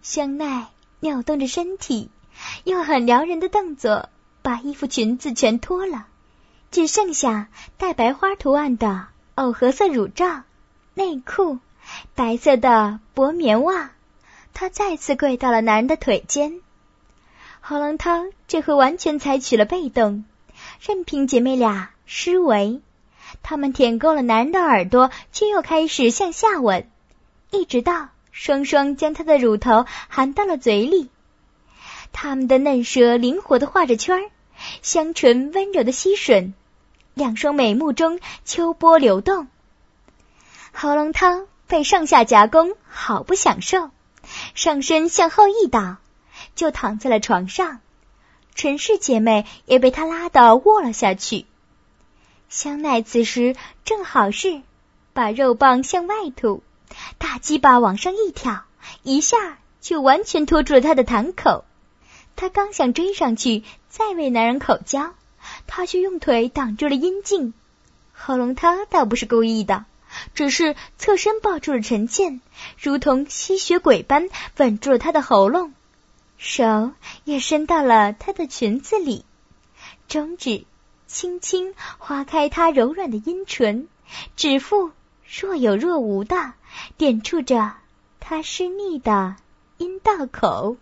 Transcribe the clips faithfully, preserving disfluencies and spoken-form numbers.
香奈扭动着身体，用很撩人的动作把衣服裙子全脱了，只剩下带白花图案的藕荷色乳罩、内裤、白色的薄棉袜。她再次跪到了男人的腿间。喉咙汤这回完全采取了被动，任凭姐妹俩施为。她们舔够了男人的耳朵，却又开始向下吻，一直到双双将他的乳头含到了嘴里。他们的嫩舌灵活地画着圈儿，香唇温柔地吸吮，两双美目中秋波流动。喉咙汤被上下夹攻，好不享受，上身向后一倒，就躺在了床上。陈氏姐妹也被他拉倒卧了下去。香奈此时正好是把肉棒向外吐，大鸡巴往上一挑，一下就完全拖住了他的堂口。他刚想追上去再为男人口交，他却用腿挡住了阴茎。喉咙汤倒不是故意的，只是侧身抱住了陈倩，如同吸血鬼般吻住了她的喉咙，手也伸到了她的裙子里，中指轻轻划开她柔软的阴唇，指腹若有若无的点触着她湿腻的阴道口。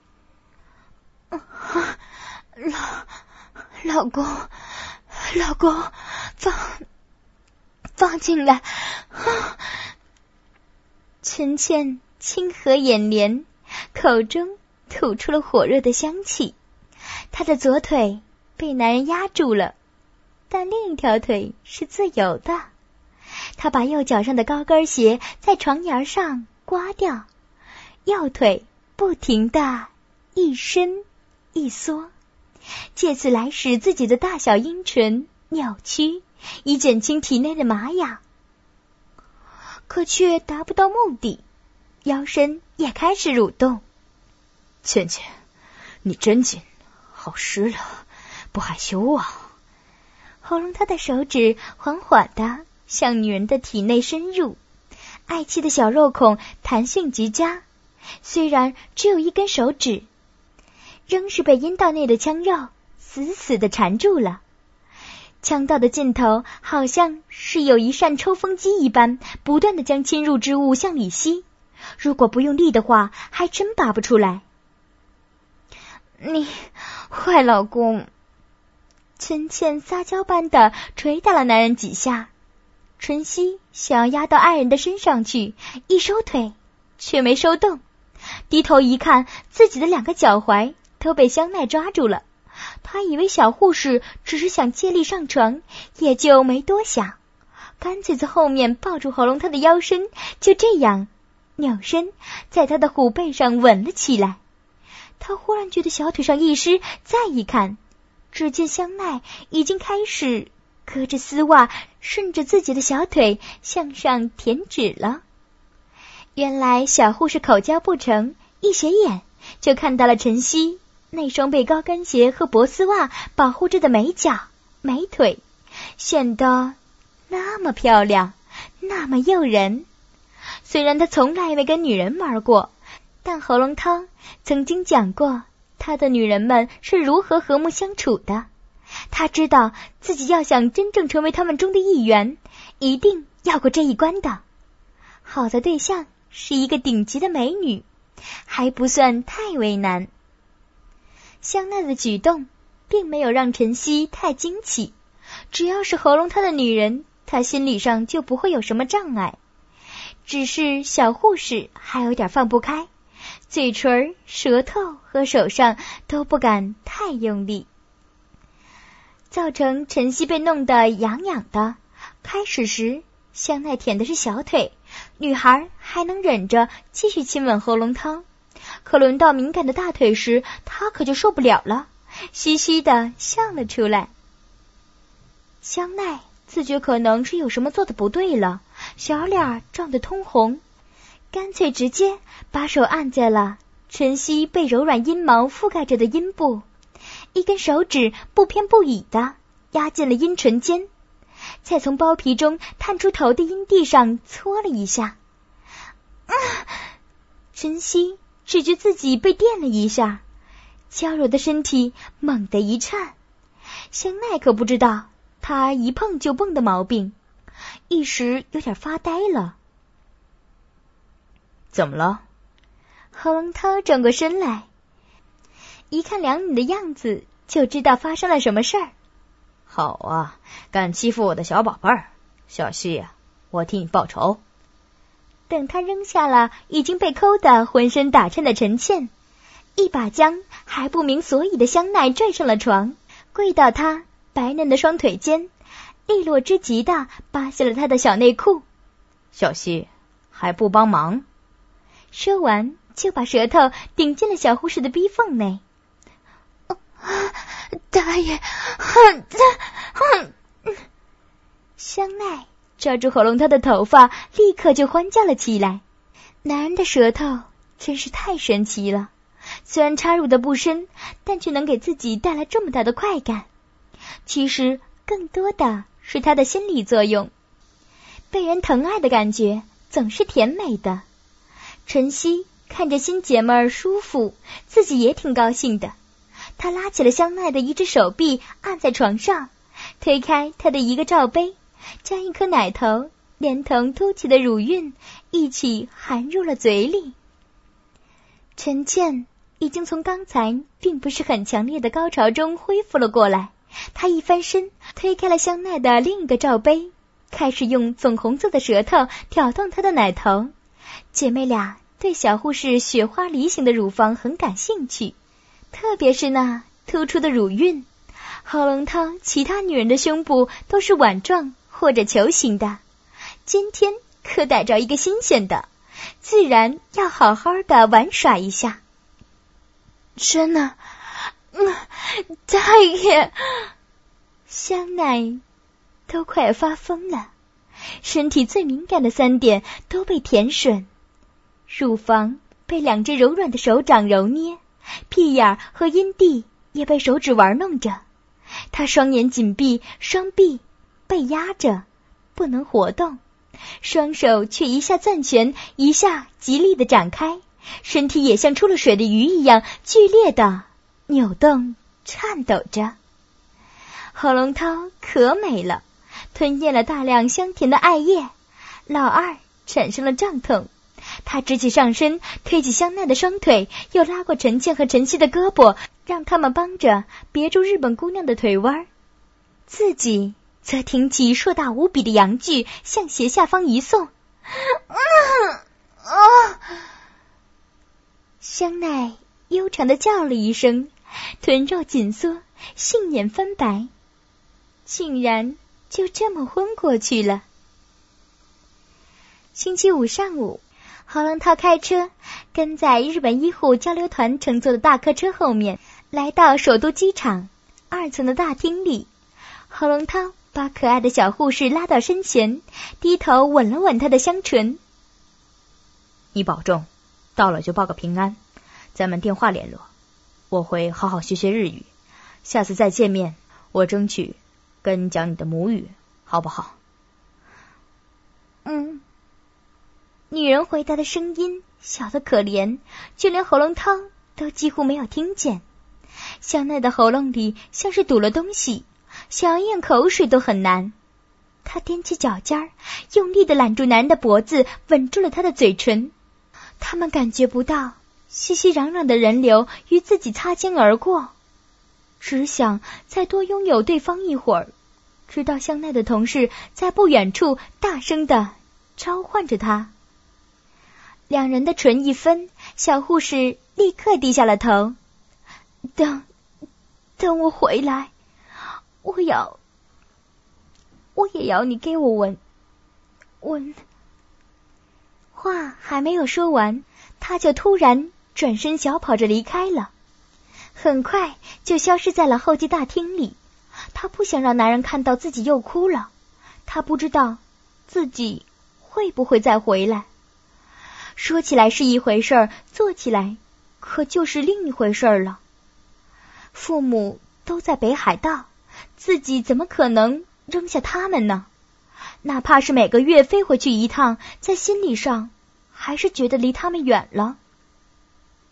啊、老老公老公放放进来啊！ 陈倩轻合眼帘，口中吐出了火热的香气。她的左腿被男人压住了，但另一条腿是自由的。她把右脚上的高跟鞋在床沿上刮掉，右腿不停地一伸一缩，借此来使自己的大小阴唇扭曲，以减轻体内的麻痒，可却达不到目的。腰身也开始蠕动。 倩倩，你真紧，好湿了，不害羞啊？ 喉咙他的手指缓缓地向女人的体内深入，爱妻的小肉孔弹性极佳，虽然只有一根手指，仍是被阴道内的腔肉死死地缠住了。腔道的尽头好像是有一扇抽风机一般，不断地将侵入之物向里吸，如果不用力的话，还真拔不出来。 你坏老公！ 陈倩撒娇般的捶打了男人几下，晨曦想要压到爱人的身上去，一收腿却没收动，低头一看，自己的两个脚踝都被香奈抓住了。他以为小护士只是想借力上床，也就没多想，干脆在后面抱住喉咙他的腰身，就这样扭身在他的虎背上吻了起来。他忽然觉得小腿上一湿，再一看，只见香奈已经开始隔着丝袜顺着自己的小腿向上舔脂了。原来小护士口交不成，一斜眼就看到了晨曦那双被高跟鞋和薄丝袜保护着的美脚美腿，显得那么漂亮，那么诱人。虽然他从来没跟女人玩过，但喉咙汤曾经讲过他的女人们是如何和睦相处的。他知道自己要想真正成为他们中的一员，一定要过这一关的。好的对象是一个顶级的美女，还不算太为难。香奈的举动并没有让晨曦太惊奇，只要是喉咙他的女人，他心理上就不会有什么障碍。只是小护士还有点放不开，嘴唇、舌头和手上都不敢太用力，造成晨曦被弄得痒痒的。开始时香奈舔的是小腿，女孩还能忍着继续亲吻喉咙汤，可轮到敏感的大腿时，她可就受不了了，嘻嘻地笑了出来。香奈自觉可能是有什么做的不对了，小脸涨得通红，干脆直接把手按在了晨曦被柔软阴毛覆盖着的阴部，一根手指不偏不倚地压进了阴唇间，再从包皮中探出头的阴蒂上搓了一下。啊！晨曦只觉自己被电了一下，娇柔的身体猛地一颤。香奈可不知道他一碰就蹦的毛病，一时有点发呆了。 怎么了？ 何龙涛转过身来，一看两女的样子，就知道发生了什么事儿。 好啊，敢欺负我的小宝贝儿，小希啊，我替你报仇。 等他扔下了已经被抠得浑身打颤的陈倩，一把将还不明所以的香奈拽上了床，跪到他白嫩的双腿间，利落之极地扒下了他的小内裤。 小希还不帮忙？ 说完就把舌头顶进了小护士的逼缝内。 哦、大爷，哼哼！ 香奈抓住喉咙涛的头发，立刻就欢叫了起来。男人的舌头真是太神奇了，虽然插入的不深，但却能给自己带来这么大的快感。其实更多的是他的心理作用，被人疼爱的感觉总是甜美的。晨曦看着新姐妹儿舒服，自己也挺高兴的。他拉起了香奈的一只手臂，按在床上，推开他的一个罩杯，将一颗奶头连同凸起的乳晕一起含入了嘴里。陈倩已经从刚才并不是很强烈的高潮中恢复了过来，她一翻身，推开了香奈的另一个罩杯，开始用粉红色的舌头挑动她的奶头。姐妹俩对小护士雪花梨形的乳房很感兴趣，特别是那突出的乳晕。郝龙涛其他女人的胸部都是碗状或者球形的，今天可逮着一个新鲜的，自然要好好的玩耍一下。 真的，嗯，大爷， 香奈都快发疯了，身体最敏感的三点都被舔吮，乳房被两只柔软的手掌揉捏，屁眼和阴蒂也被手指玩弄着。他双眼紧闭，双臂被压着不能活动，双手却一下攥拳，一下极力地展开，身体也像出了水的鱼一样剧烈地扭动颤抖着。郝龙涛可美了，吞咽了大量香甜的艾叶，老二产生了胀痛。他直起上身，推起香奈的双腿，又拉过陈倩和陈曦的胳膊，让他们帮着别住日本姑娘的腿弯，自己则挺起硕大无比的阳具向斜下方一送。 嗯啊！ 香奈悠长的叫了一声，臀肉紧缩，杏眼翻白，竟然就这么昏过去了。星期五上午，郝龙涛开车跟在日本医护交流团乘坐的大客车后面，来到首都机场二层的大厅里。郝龙涛把可爱的小护士拉到身前，低头吻了吻她的香唇。 你保重，到了就报个平安，咱们电话联络。我会好好学学日语，下次再见面，我争取跟你讲你的母语，好不好？ 嗯。女人回答的声音小得可怜，就连喉咙涛都几乎没有听见。香奈的喉咙里像是堵了东西，想要咽口水都很难。她踮起脚尖，用力地揽住男人的脖子，吻住了他的嘴唇。他们感觉不到熙熙攘攘的人流与自己擦肩而过，只想再多拥有对方一会儿，直到香奈的同事在不远处大声地召唤着他。两人的唇一分，小护士立刻低下了头。等，等我回来，我要，我也要你给我吻，吻。话还没有说完，他就突然转身小跑着离开了，很快就消失在了候机大厅里。他不想让男人看到自己又哭了，他不知道自己会不会再回来。说起来是一回事儿，做起来可就是另一回事儿了。父母都在北海道，自己怎么可能扔下他们呢？哪怕是每个月飞回去一趟，在心理上还是觉得离他们远了。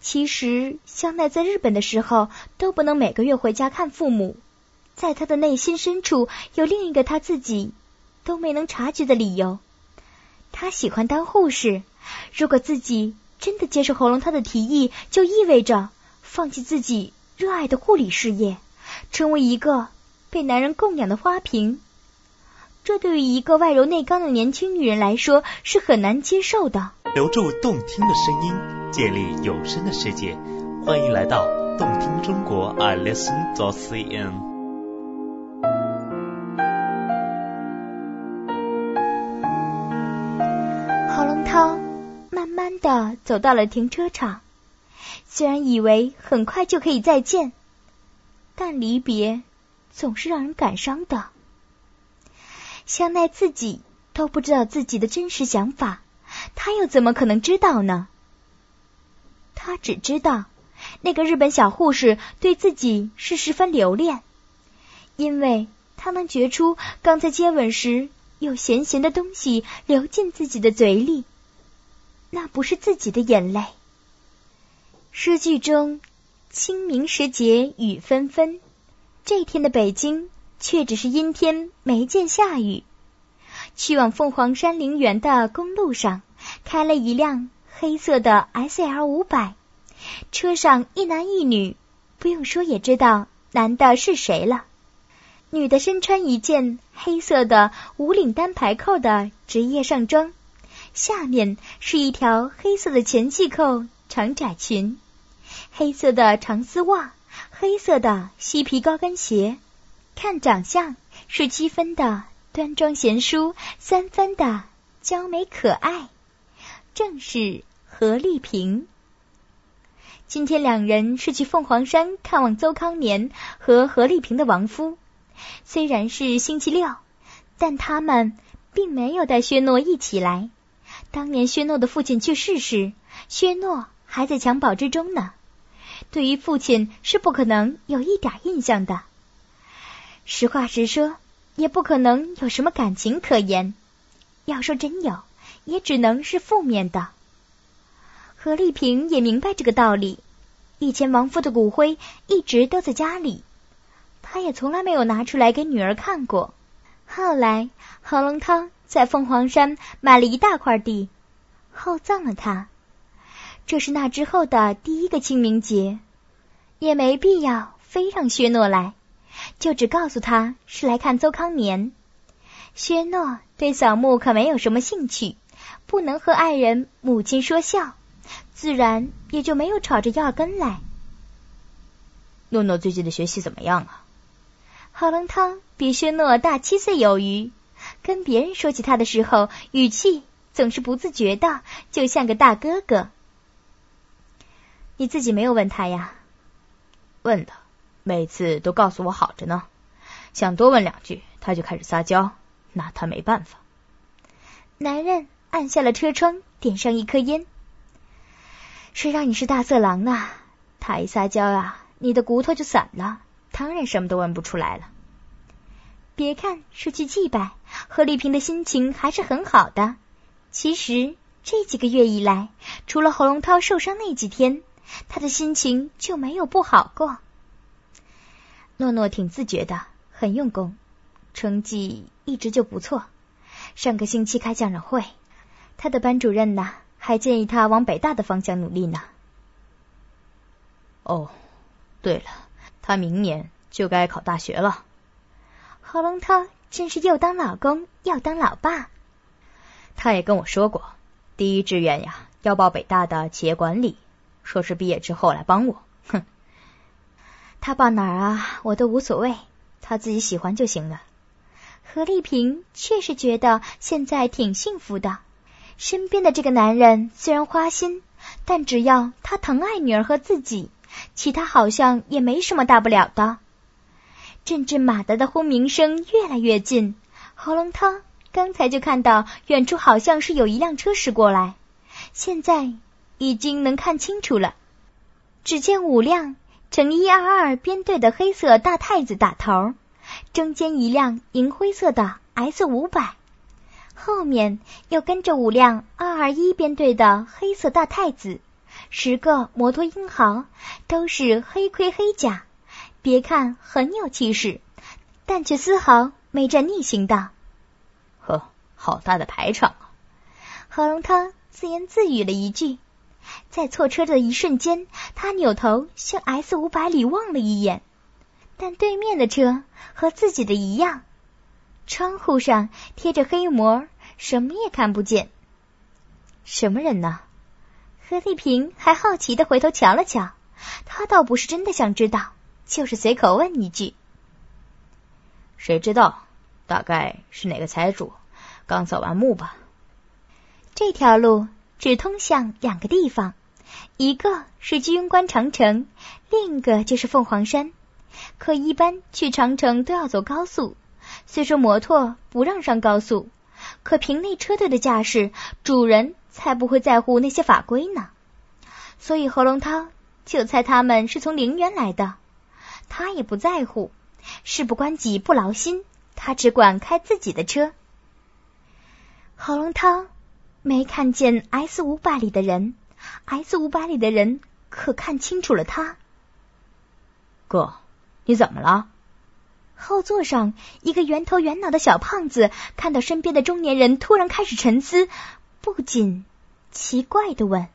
其实香奈在日本的时候都不能每个月回家看父母，在他的内心深处有另一个他自己都没能察觉的理由。他喜欢当护士，如果自己真的接受喉咙汤的提议，就意味着放弃自己热爱的护理事业，成为一个被男人供养的花瓶。这对于一个外柔内刚的年轻女人来说是很难接受的。 留住动听的声音，建立有声的世界，欢迎来到动听中国 I listen dot c n。 喉咙汤慢慢地走到了停车场，虽然以为很快就可以再见，但离别总是让人感伤的。香奈自己都不知道自己的真实想法，他又怎么可能知道呢？他只知道那个日本小护士对自己是十分留恋，因为他能觉出刚才接吻时有咸咸的东西流进自己的嘴里，那不是自己的眼泪。诗句中清明时节雨纷纷，这天的北京却只是阴天，没见下雨。去往凤凰山陵园的公路上开了一辆黑色的 S L 五百， 车上一男一女，不用说也知道男的是谁了。女的身穿一件黑色的无领单排扣的职业上装，下面是一条黑色的前系扣长窄裙，黑色的长丝袜，黑色的细皮高跟鞋，看长相是七分的端庄贤淑，三分的娇美可爱，正是何丽萍。今天两人是去凤凰山看望邹康年和何丽萍的亡夫，虽然是星期六，但他们并没有带薛诺一起来。当年薛诺的父亲去世时，薛诺还在襁褓之中呢，对于父亲是不可能有一点印象的。实话实说，也不可能有什么感情可言，要说真有，也只能是负面的。何丽萍也明白这个道理，以前亡夫的骨灰一直都在家里，她也从来没有拿出来给女儿看过。后来喉咙汤在凤凰山买了一大块地，厚葬了她。这是那之后的第一个清明节，也没必要非让薛诺来，就只告诉他是来看邹康年。薛诺对扫墓可没有什么兴趣，不能和爱人母亲说笑，自然也就没有吵着要跟来。 诺诺最近的学习怎么样啊？ 喉咙汤比薛诺大七岁有余，跟别人说起他的时候，语气总是不自觉的，就像个大哥哥。你自己没有问他呀？ 问的，每次都告诉我好着呢，想多问两句他就开始撒娇，拿他没办法。 男人按下了车窗，点上一颗烟。谁让你是大色狼呢？他一撒娇啊，你的骨头就散了，当然什么都问不出来了。别看是去祭拜，何丽萍的心情还是很好的。其实这几个月以来，除了喉咙涛受伤那几天，他的心情就没有不好过。诺诺挺自觉的，很用功，成绩一直就不错。上个星期开家长会，他的班主任呢，还建议他往北大的方向努力呢。 哦，对了，他明年就该考大学了。 喉咙涛真是又当老公又当老爸。 他也跟我说过，第一志愿呀要报北大的企业管理，说是毕业之后来帮我。哼， 他报哪儿啊，我都无所谓，他自己喜欢就行了。何丽萍确实觉得现在挺幸福的，身边的这个男人虽然花心，但只要他疼爱女儿和自己，其他好像也没什么大不了的。阵阵马达的轰鸣声越来越近，喉咙汤刚才就看到远处好像是有一辆车驶过来，现在已经能看清楚了。只见五辆呈一二二编队的黑色大太子打头，中间一辆银灰色的 S 五百， 后面又跟着五辆二二一编队的黑色大太子， 十个摩托英豪，都是黑盔黑甲，别看很有气势，但却丝毫没占逆行道。 呵，好大的排场啊！ 何龙涛自言自语了一句，在错车的一瞬间，他扭头向 S 五百 里望了一眼，但对面的车和自己的一样，窗户上贴着黑膜，什么也看不见。 什么人呢？ 何丽萍还好奇地回头瞧了瞧，他倒不是真的想知道，就是随口问一句。 谁知道，大概是哪个财主刚扫完墓吧。 这条路只通向两个地方，一个是居庸关长城，另一个就是凤凰山。可一般去长城都要走高速，虽说摩托不让上高速，可凭那车队的架势，主人才不会在乎那些法规呢。所以何龙涛就猜他们是从陵园来的，他也不在乎，事不关己不劳心，他只管开自己的车。何龙涛没看见 S 五百 里的人， S 五百 里的人可看清楚了他。 哥，你怎么了？ 后座上一个圆头圆脑的小胖子看到身边的中年人，突然开始沉思，不禁奇怪地问：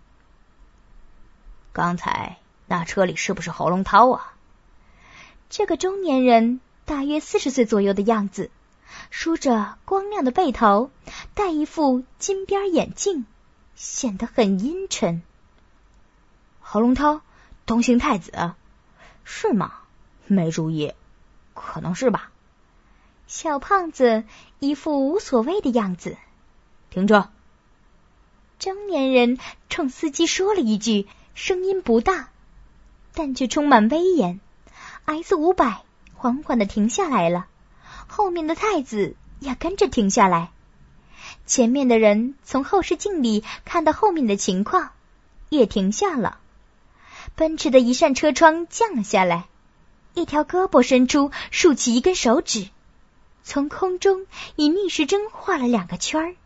刚才那车里是不是侯龙涛啊？ 这个中年人大约四十岁左右的样子，梳着光亮的背头，戴一副金边眼镜，显得很阴沉。 侯龙涛，东兴太子，是吗？没注意，可能是吧。 小胖子一副无所谓的样子。 停车！ 中年人冲司机说了一句，声音不大，但却充满威严。S 五百 缓缓地停下来了，后面的太子也跟着停下来。前面的人从后视镜里看到后面的情况，也停下了。奔驰的一扇车窗降了下来，一条胳膊伸出，竖起一根手指，从空中以逆时针画了两个圈儿。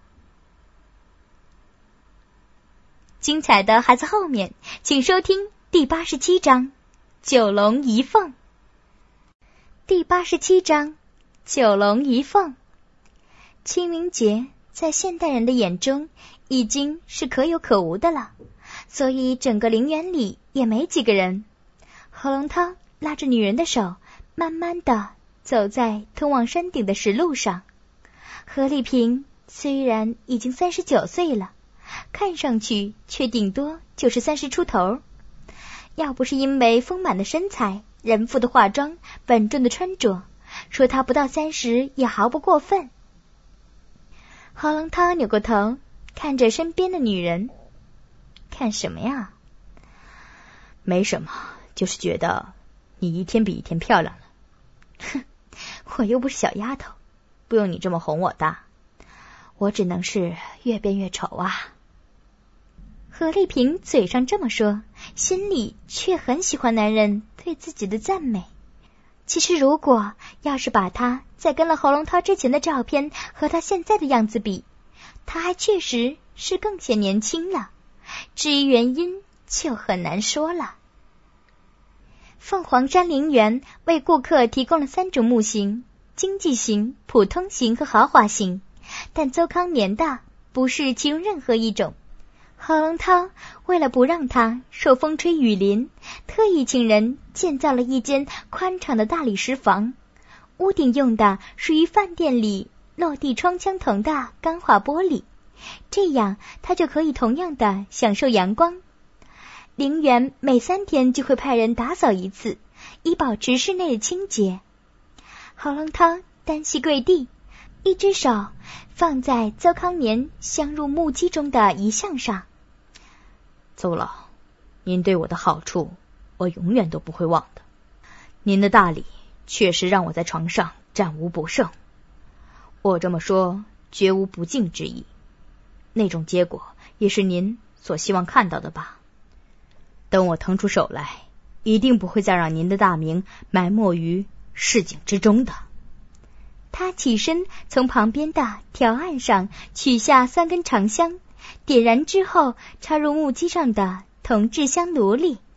精彩的还在后面，请收听第八十七章九龙一凤。第八十七章九龙一凤。清明节在现代人的眼中已经是可有可无的了，所以整个陵园里也没几个人。何龙涛拉着女人的手，慢慢地走在通往山顶的石路上。何丽萍虽然已经三十九岁了，看上去却顶多就是三十出头。要不是因为丰满的身材、人妇的化妆、稳重的穿着，说她不到三十也毫不过分。何龙涛扭过头，看着身边的女人。看什么呀？ 没什么，就是觉得你一天比一天漂亮了。 哼，我又不是小丫头，不用你这么哄我的，我只能是越变越丑啊。何丽萍嘴上这么说，心里却很喜欢男人对自己的赞美。其实如果要是把她在跟了侯龙涛之前的照片和她现在的样子比，她还确实是更显年轻了。至于原因就很难说了。凤凰山陵园为顾客提供了三种木型：经济型、普通型和豪华型，但邹康年的不是其中任何一种。何龙涛为了不让他受风吹雨淋，特意请人建造了一间宽敞的大理石房，屋顶用的属于饭店里落地窗相同的钢化玻璃，这样他就可以同样的享受阳光。陵园每三天就会派人打扫一次，以保持室内的清洁。何龙涛单膝跪地，一只手放在邹康年镶入木屐中的遗像上。 邹老，您对我的好处我永远都不会忘的。您的大礼确实让我在床上战无不胜，我这么说绝无不敬之意，那种结果也是您所希望看到的吧。等我腾出手来，一定不会再让您的大名埋没于市井之中的。 他起身从旁边的条案上取下三根长香，点燃之后插入木屐上的同志相奴隶。